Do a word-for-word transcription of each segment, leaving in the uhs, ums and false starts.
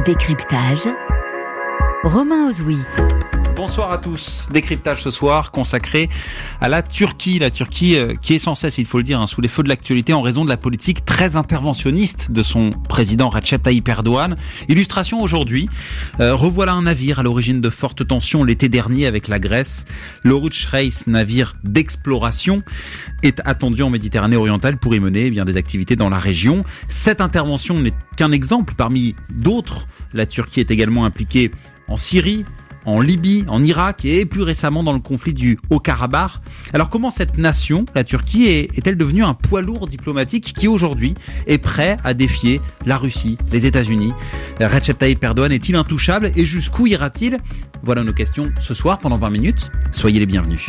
Décryptage, Romain Ozoui. Bonsoir à tous. Décryptage ce soir consacré à la Turquie. La Turquie euh, qui est sans cesse, il faut le dire, hein, sous les feux de l'actualité en raison de la politique très interventionniste de son président Recep Tayyip Erdogan. Illustration aujourd'hui. Euh, revoilà un navire à l'origine de fortes tensions l'été dernier avec la Grèce. L'Oruç Reis, navire d'exploration, est attendu en Méditerranée orientale pour y mener eh bien, des activités dans la région. Cette intervention n'est qu'un exemple parmi d'autres. La Turquie est également impliquée en Syrie, en Libye, en Irak et plus récemment dans le conflit du Haut-Karabakh. Alors comment cette nation, la Turquie, est, est-elle devenue un poids lourd diplomatique qui aujourd'hui est prêt à défier la Russie, les États-Unis? Recep Tayyip Erdogan est-il intouchable et jusqu'où ira-t-il? Voilà nos questions ce soir pendant vingt minutes. Soyez les bienvenus.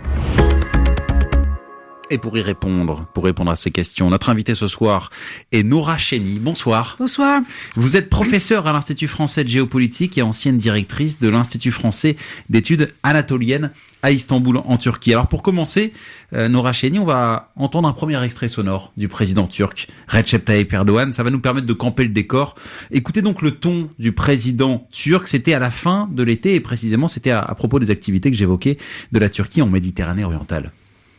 Et pour y répondre, pour répondre à ces questions, notre invitée ce soir est Nora Cheni. Bonsoir. Bonsoir. Vous êtes professeure à l'Institut français de géopolitique et ancienne directrice de l'Institut français d'études anatoliennes à Istanbul, en Turquie. Alors pour commencer, euh, Nora Cheni, on va entendre un premier extrait sonore du président turc Recep Tayyip Erdogan. Ça va nous permettre de camper le décor. Écoutez donc le ton du président turc. C'était à la fin de l'été et précisément c'était à, à propos des activités que j'évoquais de la Turquie en Méditerranée orientale.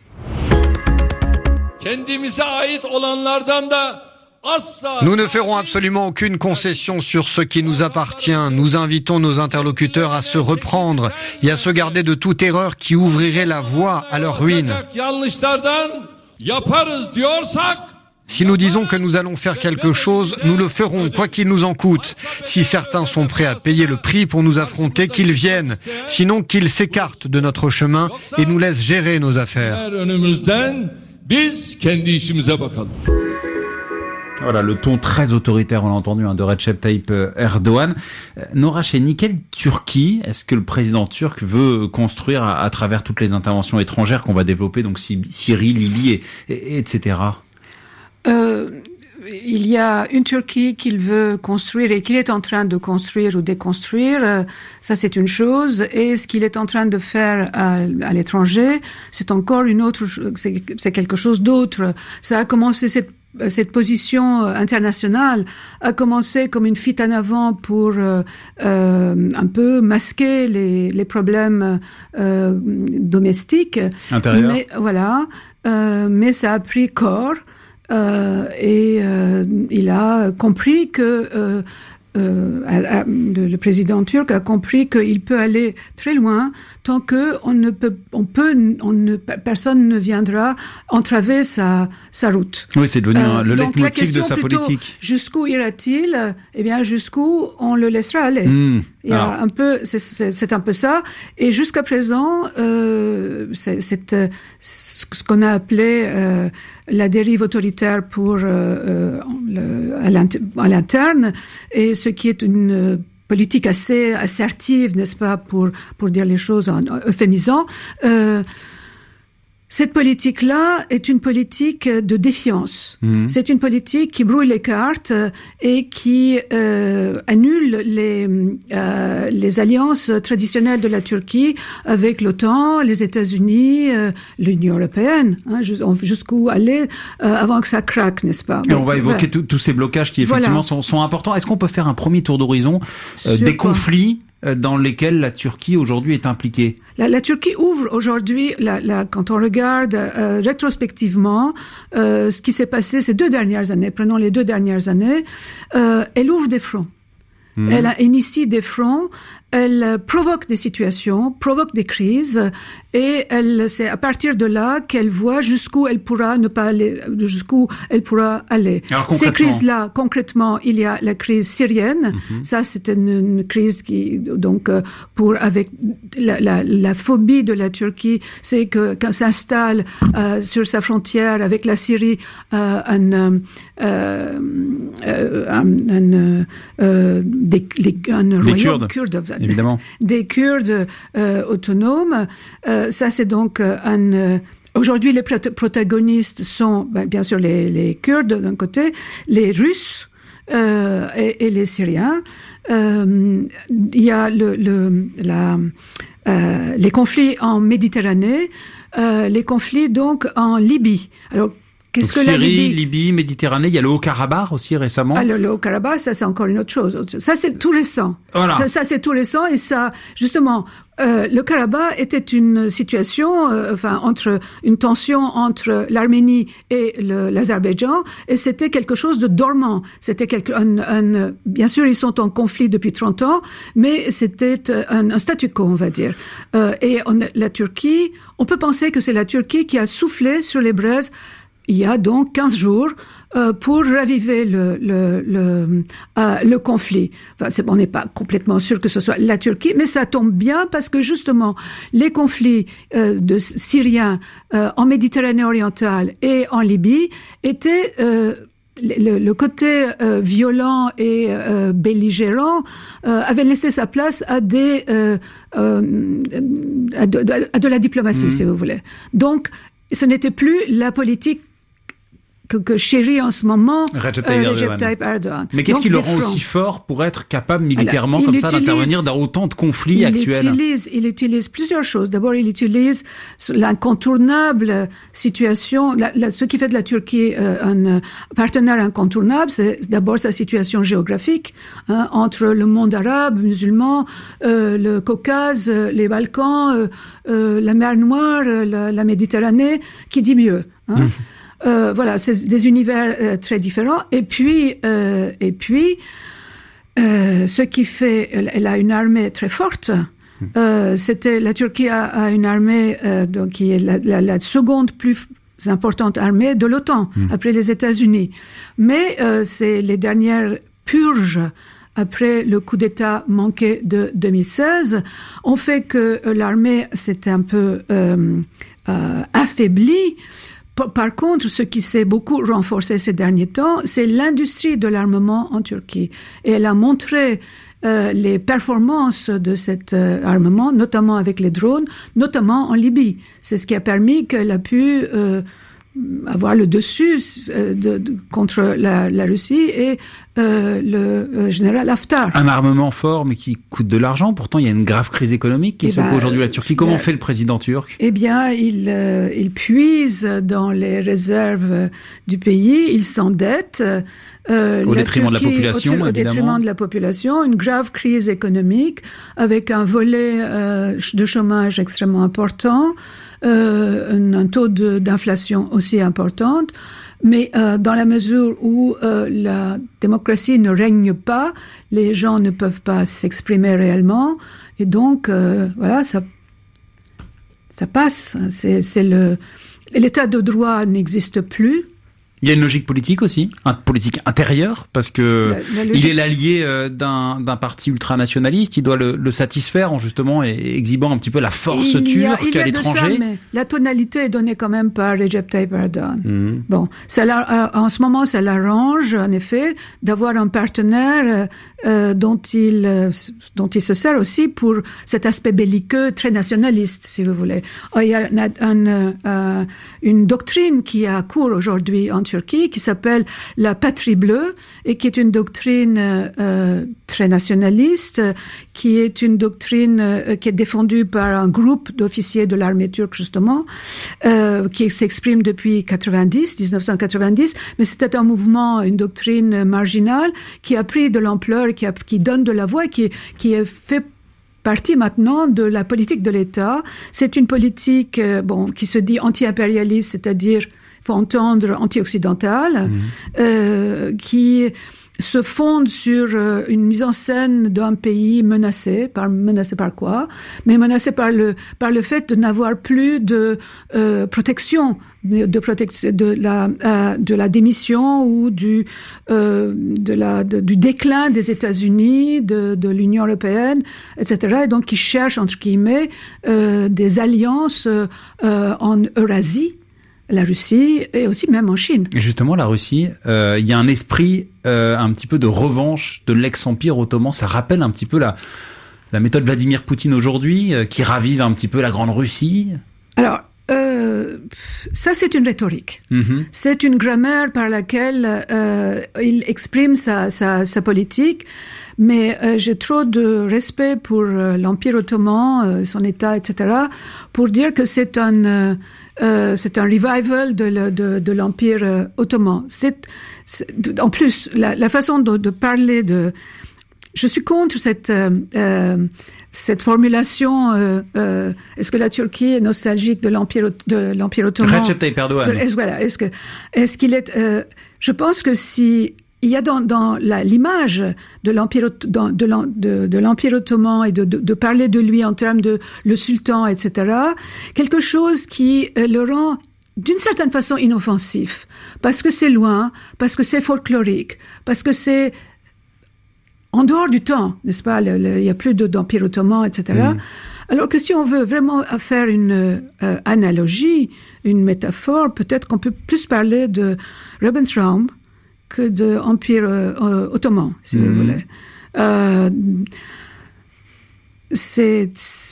Nous ne ferons absolument aucune concession sur ce qui nous appartient. Nous invitons nos interlocuteurs à se reprendre et à se garder de toute erreur qui ouvrirait la voie à leur ruine. Si nous disons que nous allons faire quelque chose, nous le ferons, quoi qu'il nous en coûte. Si certains sont prêts à payer le prix pour nous affronter, qu'ils viennent. Sinon, qu'ils s'écartent de notre chemin et nous laissent gérer nos affaires. Voilà le ton très autoritaire, on l'a entendu, hein, de Recep Tayyip Erdogan. Euh, Nora Cheni, quelle Turquie est-ce que le président turc veut construire à, à travers toutes les interventions étrangères qu'on va développer, donc Syrie, Libye, et, et, et cetera. Euh, il y a une Turquie qu'il veut construire et qu'il est en train de construire ou déconstruire. Euh, ça, c'est une chose. Et ce qu'il est en train de faire à, à l'étranger, c'est encore une autre. C'est, c'est quelque chose d'autre. Ça a commencé cette Cette position internationale a commencé comme une fuite en avant pour euh, euh, un peu masquer les, les problèmes euh, domestiques. Intérieur. Mais voilà, euh, mais ça a pris corps euh, et euh, il a compris que euh, euh, le, le président turc a compris qu'il peut aller très loin tant que on ne peut, on peut, on ne, personne ne viendra entraver sa sa route. Oui, c'est devenu euh, le donc leitmotiv de sa plutôt, politique. Jusqu'où ira-t-il? Eh bien, jusqu'où on le laissera aller. Mmh. Il y a Alors. un peu, c'est, c'est, c'est un peu ça. Et jusqu'à présent, euh, c'est, c'est euh, ce qu'on a appelé euh, la dérive autoritaire pour euh, le, à, l'inter, à l'interne, et ce qui est une politique assez assertive, n'est-ce pas, pour pour dire les choses en euphémisant. Euh, Cette politique-là est une politique de défiance. Mmh. C'est une politique qui brouille les cartes et qui euh, annule les euh, les alliances traditionnelles de la Turquie avec l'OTAN, les États-Unis, euh, l'Union européenne, hein, jusqu'où aller euh, avant que ça craque, n'est-ce pas? Et on va évoquer voilà. tous ces blocages qui effectivement voilà. sont, sont importants. Est-ce qu'on peut faire un premier tour d'horizon euh, des quoi? conflits dans lesquels la Turquie aujourd'hui est impliquée? La, la Turquie ouvre aujourd'hui, la, la, quand on regarde euh, rétrospectivement euh, ce qui s'est passé ces deux dernières années, prenons les deux dernières années, euh, elle ouvre des fronts. Mmh. Elle a initié des fronts, elle provoque des situations, provoque des crises, et elle, c'est à partir de là qu'elle voit jusqu'où elle pourra ne pas aller, jusqu'où elle pourra aller. Ces crises-là, concrètement, il y a la crise syrienne. Mm-hmm. Ça, c'est une, une crise qui, donc, pour avec la, la, la phobie de la Turquie, c'est que quand s'installe euh, sur sa frontière avec la Syrie euh, un, euh, euh, un, un, euh, des, les, un royaume kurde. Évidemment. Des Kurdes euh, autonomes. Euh, ça, c'est donc euh, un... Euh, aujourd'hui, les prot- protagonistes sont, ben, bien sûr, les, les Kurdes d'un côté, les Russes euh, et, et les Syriens. Euh, il y a le, le, la, euh, les conflits en Méditerranée, euh, les conflits donc en Libye. Alors, Qu'est-ce Donc, que Syrie, la Libye, Libye, Méditerranée, il y a le Haut-Karabakh aussi récemment. Ah, le, le Haut-Karabakh, ça c'est encore une autre chose. Ça c'est tout récent. Voilà. Ça, ça c'est tout récent et ça, justement, euh, le Karabakh était une situation, euh, enfin entre une tension entre l'Arménie et le, l'Azerbaïdjan, et c'était quelque chose de dormant. C'était quelque, un, un, bien sûr ils sont en conflit depuis trente ans, mais c'était un, un statu quo, on va dire. Euh, et on, la Turquie, on peut penser que c'est la Turquie qui a soufflé sur les braises. Il y a donc quinze jours euh, pour raviver le le le, euh, le conflit. Enfin, c'est, on n'est pas complètement sûr que ce soit la Turquie, mais ça tombe bien parce que justement les conflits euh, de Syriens euh, en Méditerranée orientale et en Libye étaient euh, Le, le côté euh, violent et euh, belligérant euh, avait laissé sa place à des euh, euh, à, de, à de la diplomatie, mmh. si vous voulez. Donc, ce n'était plus la politique que, que chérit en ce moment Recep Tayyip, euh, Erdogan. Recep Tayyip Erdogan. Mais qu'est-ce Donc, qui le des rend fronts. aussi fort pour être capable militairement Alors, comme il ça utilise- d'intervenir dans autant de conflits il actuels? Utilise, il utilise plusieurs choses. D'abord, il utilise l'incontournable situation. La, la, ce qui fait de la Turquie euh, un partenaire incontournable, c'est d'abord sa situation géographique, hein, entre le monde arabe, musulman, euh, le Caucase, euh, les Balkans, euh, euh, la mer Noire, euh, la, la Méditerranée, qui dit mieux. Hein. Mmh. Euh, voilà, c'est des univers euh, très différents. Et puis, euh, et puis, euh, ce qui fait, elle, elle a une armée très forte. Euh, c'était la Turquie a, a une armée euh, donc qui est la, la, la seconde plus importante armée de l'OTAN mmh. après les États-Unis. Mais euh, c'est les dernières purges après le coup d'État manqué de deux mille seize ont fait que euh, l'armée s'est un peu euh, euh, affaiblie. Par contre, ce qui s'est beaucoup renforcé ces derniers temps, c'est l'industrie de l'armement en Turquie. Et elle a montré euh, les performances de cet euh, armement, notamment avec les drones, notamment en Libye. C'est ce qui a permis qu'elle a pu euh, avoir le dessus euh, de, de, contre la, la Russie et euh, le euh, général Haftar. Un armement fort, mais qui coûte de l'argent. Pourtant, il y a une grave crise économique qui secoue ben, aujourd'hui la Turquie. Comment euh, fait le président turc? Eh bien, il, euh, il puise dans les réserves du pays, il s'endette. Euh, au détriment Turquie, de la population, au, au détriment de la population, une grave crise économique avec un volet euh, de chômage extrêmement important, euh, un, un taux de, d'inflation aussi important. Mais euh, dans la mesure où euh, la démocratie ne règne pas, les gens ne peuvent pas s'exprimer réellement, et donc euh, voilà, ça, ça passe. C'est, c'est le l'état de droit n'existe plus. Il y a une logique politique aussi, une politique intérieure, parce que la, la logique... il est l'allié euh, d'un, d'un parti ultranationaliste. Il doit le, le satisfaire en justement et exhibant un petit peu la force il turque a, à l'étranger. Ça, mais la tonalité est donnée quand même par Recep Tayyip Erdogan. Mmh. Bon, ça en ce moment, ça l'arrange en effet d'avoir un partenaire euh, dont il euh, dont il se sert aussi pour cet aspect belliqueux très nationaliste, si vous voulez. Il y a une, une, euh, une doctrine qui a cours aujourd'hui en Turquie, qui s'appelle la patrie bleue et qui est une doctrine euh, très nationaliste, qui est une doctrine euh, qui est défendue par un groupe d'officiers de l'armée turque justement, euh, qui s'exprime depuis quatre-vingt-dix, dix-neuf cent quatre-vingt-dix, mais c'était un mouvement, une doctrine marginale qui a pris de l'ampleur, qui, a, qui donne de la voix, qui, qui est fait partie maintenant de la politique de l'État. C'est une politique euh, bon qui se dit anti-impérialiste, c'est-à-dire faut entendre anti-occidentale, mmh. euh, qui se fonde sur euh, une mise en scène d'un pays menacé, par menacé par quoi? Mais menacé par le par le fait de n'avoir plus de euh, protection, de, de protection de la euh, de la démission ou du euh, de la de, du déclin des États-Unis, de de l'Union européenne, et cetera. Et donc qui cherche entre guillemets euh, des alliances euh, en Eurasie. La Russie et aussi même en Chine. Et justement, la Russie, euh, il y a un esprit euh, un petit peu de revanche de l'ex-empire ottoman. Ça rappelle un petit peu la, la méthode Vladimir Poutine aujourd'hui, euh, qui ravive un petit peu la Grande Russie. Alors, euh, ça c'est une rhétorique. Mm-hmm. C'est une grammaire par laquelle euh, il exprime sa, sa, sa politique. Mais euh, j'ai trop de respect pour euh, l'Empire ottoman, euh, son État, et cetera, pour dire que c'est un... Euh, euh, c'est un revival de, le, de, de l'Empire euh, ottoman. C'est, c'est, en plus, la, la façon de, de parler de... Je suis contre cette... Euh, euh, cette formulation, euh, euh, est-ce que la Turquie est nostalgique de l'Empire, de l'Empire ottoman? Recep Tayyip Erdogan. De, est-ce, voilà, est-ce que, est-ce qu'il est, euh, je pense que si, il y a dans, dans la, l'image de l'Empire, dans, de, de, de l'Empire ottoman et de, de, de parler de lui en termes de le sultan, et cetera, quelque chose qui euh, le rend d'une certaine façon inoffensif. Parce que c'est loin, parce que c'est folklorique, parce que c'est, en dehors du temps, n'est-ce pas? Le, le, il y a plus de, d'empire ottoman, et cetera. Mmh. Alors que si on veut vraiment faire une euh, analogie, une métaphore, peut-être qu'on peut plus parler de Lebensraum que de empire euh, ottoman, si mmh. vous voulez. Euh, c'est,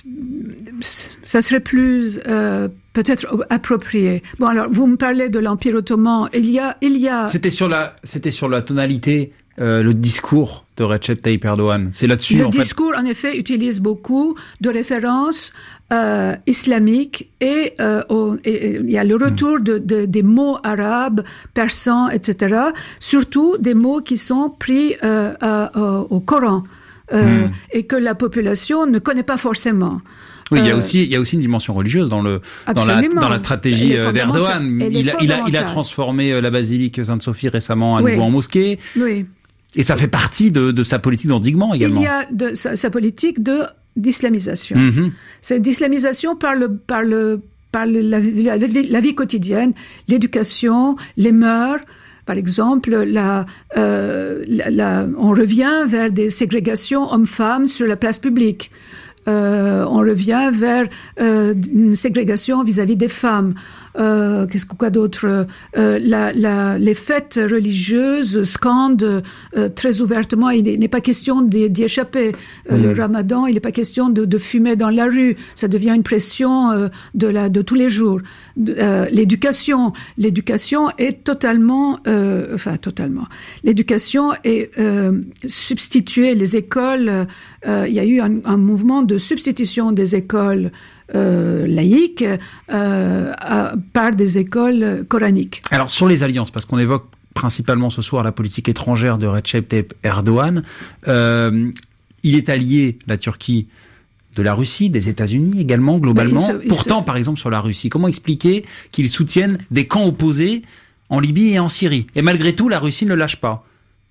ça serait plus euh, peut-être approprié. Bon, alors vous me parlez de l'empire ottoman. Il y a, il y a. C'était sur la, c'était sur la tonalité. Euh, le discours de Recep Tayyip Erdogan, c'est là-dessus le en fait. Le discours, en effet, utilise beaucoup de références euh, islamiques et, euh, au, et, et il y a le retour mmh. de, de, des mots arabes, persans, et cetera. Surtout des mots qui sont pris euh, à, à, au Coran euh, mmh. et que la population ne connaît pas forcément. Oui, il y a aussi, il y a aussi une dimension religieuse dans le, dans la, dans la stratégie d'Erdogan. Il a, il a, il a transformé la basilique Sainte-Sophie récemment à nouveau oui. en mosquée. Oui. Et ça fait partie de, de sa politique d'endiguement également. Il y a de, sa, sa politique de, d'islamisation. Mm-hmm. C'est d'islamisation par le, par le, par le, la, la, la vie quotidienne, l'éducation, les mœurs. Par exemple, la, euh, la, la, on revient vers des ségrégations hommes-femmes sur la place publique. Euh, on revient vers euh, une ségrégation vis-à-vis des femmes. Euh, qu'est-ce que quoi d'autre euh, la, la, les fêtes religieuses scandent euh, très ouvertement. Il n'est pas question d'y, d'y échapper. Euh, mmh. Le Ramadan, il n'est pas question de, de fumer dans la rue. Ça devient une pression euh, de, la, de tous les jours. Euh, l'éducation, l'éducation est totalement, euh, enfin totalement. L'éducation est euh, substituée. Les écoles, euh, il y a eu un, un mouvement de substitution des écoles Euh, laïques euh, à, par des écoles coraniques. Alors sur les alliances, parce qu'on évoque principalement ce soir la politique étrangère de Recep Tayyip Erdogan, euh, il est allié, la Turquie, de la Russie, des États-Unis également, globalement. Se, Pourtant, se... par exemple, sur la Russie, comment expliquer qu'ils soutiennent des camps opposés en Libye et en Syrie? Et malgré tout, la Russie ne lâche pas.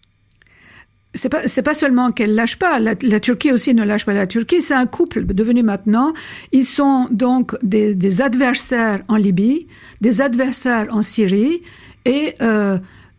C'est pas, c'est pas seulement qu'elle lâche pas. La, la Turquie aussi ne lâche pas. La Turquie, c'est un couple devenu maintenant. Ils sont donc des, des adversaires en Libye, des adversaires en Syrie, et euh,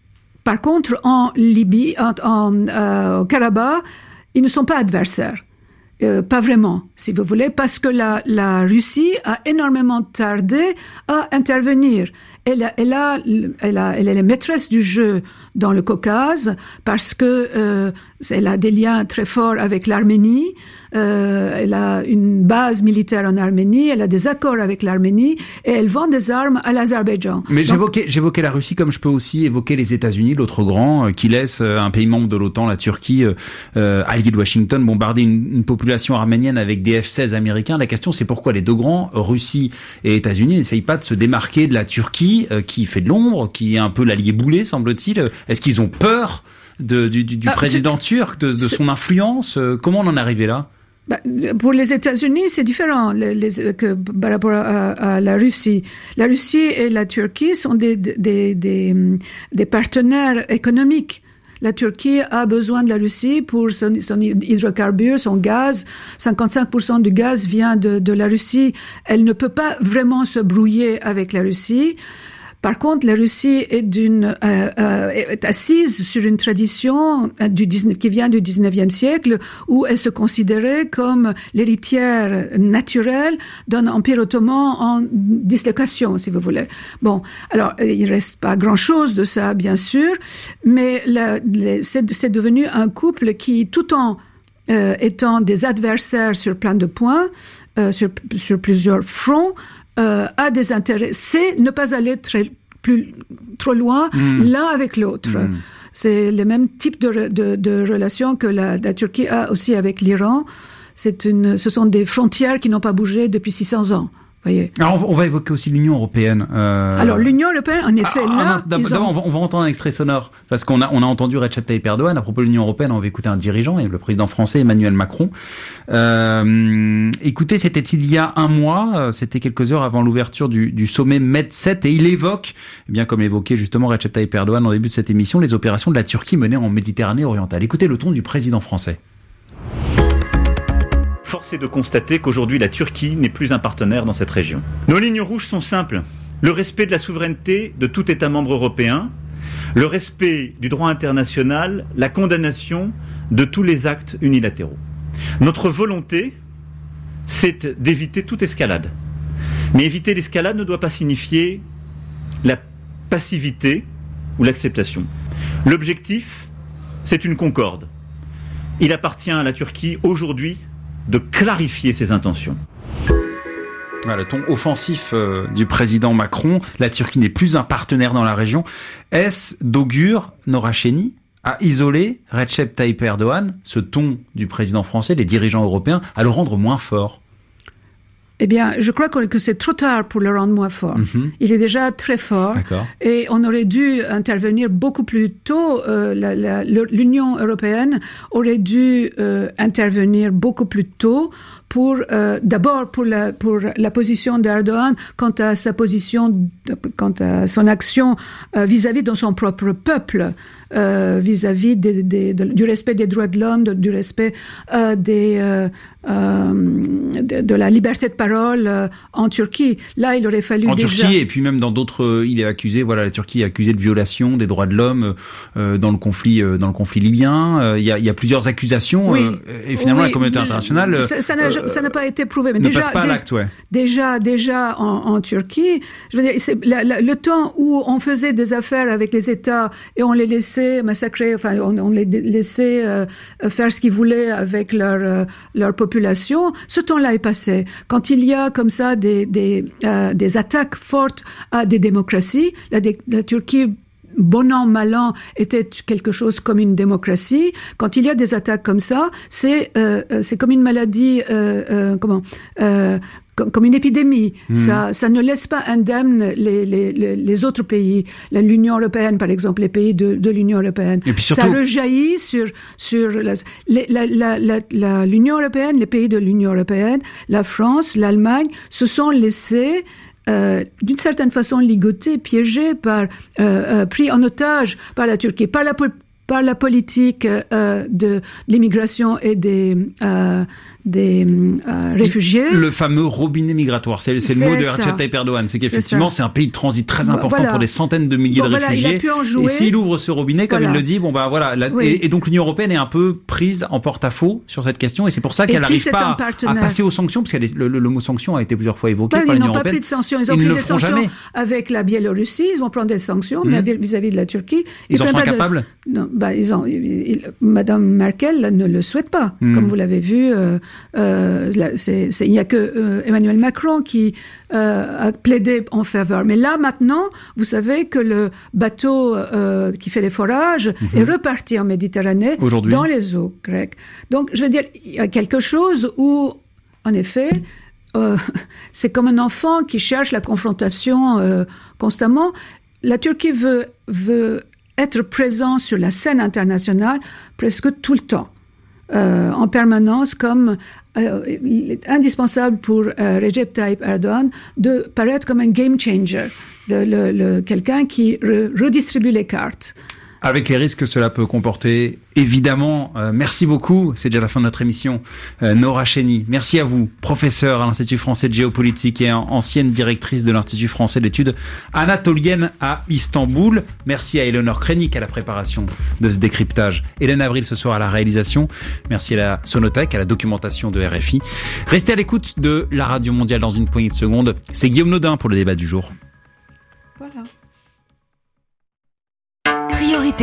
par contre en Libye, en, en euh, au Karabakh, ils ne sont pas adversaires. Euh, pas vraiment, si vous voulez, parce que la, la Russie a énormément tardé à intervenir. Elle, a, elle, a, elle, a, elle est la maîtresse du jeu dans le Caucase parce que euh, elle a des liens très forts avec l'Arménie. Euh, elle a une base militaire en Arménie. Elle a des accords avec l'Arménie et elle vend des armes à l'Azerbaïdjan. Mais Donc, j'évoquais, j'évoquais la Russie comme je peux aussi évoquer les États-Unis, l'autre grand, euh, qui laisse euh, un pays membre de l'OTAN, la Turquie, euh, allié de Washington, bombarder une, une population arménienne avec des F seize américains. La question, c'est pourquoi les deux grands, Russie et États-Unis, n'essayent pas de se démarquer de la Turquie, euh, qui fait de l'ombre, qui est un peu l'allié boulet, semble-t-il. Est-ce qu'ils ont peur de, du, du, du ah, président c'est... turc, de, de son influence? Comment on en est arrivé là? Bah, pour les États-Unis, c'est différent les, les, que par rapport à, à la Russie. La Russie et la Turquie sont des, des, des, des partenaires économiques. La Turquie a besoin de la Russie pour son, son hydrocarbure, son gaz. cinquante-cinq pour cent du gaz vient de, de la Russie. Elle ne peut pas vraiment se brouiller avec la Russie. Par contre, la Russie est, d'une, euh, euh, est assise sur une tradition du dix-neuvième, qui vient du dix-neuvième siècle, où elle se considérait comme l'héritière naturelle d'un empire ottoman en dislocation, si vous voulez. Bon, alors il reste pas grand-chose de ça, bien sûr, mais la, les, c'est, c'est devenu un couple qui, tout en euh, étant des adversaires sur plein de points, euh, sur, sur plusieurs fronts, Euh, a des intérêts, c'est ne pas aller très, plus, trop loin mmh. l'un avec l'autre. Mmh. C'est le même type de, de, de relation que la, la Turquie a aussi avec l'Iran. C'est une, ce sont des frontières qui n'ont pas bougé depuis six cents ans. Voyez. Alors on va évoquer aussi l'Union européenne. Euh... Alors l'Union européenne, en effet, ah, là, ah, d'abord, ils ont... on, va, on va entendre un extrait sonore parce qu'on a on a entendu Recep Tayyip Erdogan à propos de l'Union européenne. On va écouter un dirigeant, le président français Emmanuel Macron. Euh, écoutez, c'était il y a un mois, c'était quelques heures avant l'ouverture du, du sommet Med sept, et il évoque, eh bien comme évoqué justement Recep Tayyip Erdogan au début de cette émission, les opérations de la Turquie menées en Méditerranée orientale. Écoutez le ton du président français. Force est de constater qu'aujourd'hui la Turquie n'est plus un partenaire dans cette région. Nos lignes rouges sont simples. Le respect de la souveraineté de tout État membre européen, le respect du droit international, la condamnation de tous les actes unilatéraux. Notre volonté, c'est d'éviter toute escalade. Mais éviter l'escalade ne doit pas signifier la passivité ou l'acceptation. L'objectif, c'est une concorde. Il appartient à la Turquie aujourd'hui de clarifier ses intentions. Voilà, le ton offensif euh, du président Macron. La Turquie n'est plus un partenaire dans la région. Est-ce d'augure, Nora Chény, à isoler Recep Tayyip Erdogan, ce ton du président français, les dirigeants européens, à le rendre moins fort? Eh bien, je crois que c'est trop tard pour le rendre moins fort. Mm-hmm. Il est déjà très fort. D'accord. Et on aurait dû intervenir beaucoup plus tôt. Euh, la, la, L'Union européenne aurait dû euh, intervenir beaucoup plus tôt pour, euh, d'abord pour la, pour la position d'Erdogan quant à sa position, quant à son action euh, vis-à-vis de son propre peuple. Euh, vis-à-vis des, des, de, du respect des droits de l'homme, de, du respect euh, des, euh, euh, de, de la liberté de parole euh, en Turquie. Là, il aurait fallu en déjà... Turquie, et puis même dans d'autres, il est accusé. Voilà, la Turquie est accusée de violation des droits de l'homme euh, dans le conflit, euh, dans le conflit libyen. Euh, il y a, il y a plusieurs accusations. Oui. Euh, et finalement, oui. la communauté internationale ça, ça n'a euh, ça n'a pas été prouvé. Mais ne déjà, passe pas à l'acte, ouais. Déjà, déjà en, en Turquie, je veux dire, c'est la, la, le temps où on faisait des affaires avec les États et on les laissait massacrer, enfin, on, on les laissait euh, faire ce qu'ils voulaient avec leur euh, leur population. Ce temps-là est passé. Quand il y a comme ça des des euh, des attaques fortes à des démocraties, la, la Turquie, bon an, mal an, était quelque chose comme une démocratie. Quand il y a des attaques comme ça, c'est euh, c'est comme une maladie, euh, euh, comment euh, comme une épidémie. Mmh. Ça, ça ne laisse pas indemnes les, les, les, les autres pays, l'Union européenne, par exemple, les pays de, de l'Union européenne. Et puis surtout... Ça rejaillit sur, sur la, la, la, la, la, l'Union européenne, les pays de l'Union européenne, la France, l'Allemagne, se sont laissés Euh, d'une certaine façon ligotés, piégés, par, euh, euh, pris en otage par la Turquie, par la, par la politique euh, de l'immigration et des, euh, des euh, réfugiés. Le fameux robinet migratoire, c'est, c'est le c'est mot de Recep Tayyip Erdogan, c'est qu'effectivement c'est, c'est un pays de transit très important voilà. pour des centaines de milliers bon, de voilà, réfugiés. Il a pu en jouer. Et s'il ouvre ce robinet, comme voilà. il le dit, bon bah voilà. La, oui. et, et donc l'Union européenne est un peu prise en porte-à-faux sur cette question, et c'est pour ça qu'elle n'arrive pas à, à passer aux sanctions, parce que le, le, le mot sanction a été plusieurs fois évoqué bah, par l'Union européenne. Ils n'ont pas pris de sanctions, ils ont ils pris des sanctions jamais. Avec la Biélorussie, ils vont prendre des sanctions, mmh. mais vis-à-vis de la Turquie, ils, ils en sont incapables. De... Non, bah ils ont. Ils, ils, Madame Merkel ne le souhaite pas, mmh. comme vous l'avez vu. Euh, euh, c'est, c'est, il n'y a que euh, Emmanuel Macron qui euh, a plaidé en faveur. Mais là, maintenant, vous savez que le bateau euh, qui fait les forages mmh. est reparti en Méditerranée, aujourd'hui, dans les eaux grecques. Donc, je veux dire, il y a quelque chose où, en effet, euh, c'est comme un enfant qui cherche la confrontation euh, constamment. La Turquie veut, veut être présent sur la scène internationale presque tout le temps. Euh, en permanence, comme euh, il est indispensable pour euh, Recep Tayyip Erdogan de paraître comme un game changer, de, le, le, quelqu'un qui re, redistribue les cartes. Avec les risques que cela peut comporter, évidemment. Euh, merci beaucoup, c'est déjà la fin de notre émission. Euh, Nora Chény, merci à vous, professeure à l'Institut français de géopolitique et ancienne directrice de l'Institut français d'études anatoliennes à Istanbul. Merci à Eleonore Krenik à la préparation de ce décryptage. Hélène Avril ce soir à la réalisation. Merci à la Sonothèque, à la documentation de R F I. Restez à l'écoute de la Radio Mondiale dans une poignée de secondes. C'est Guillaume Nodin pour le débat du jour.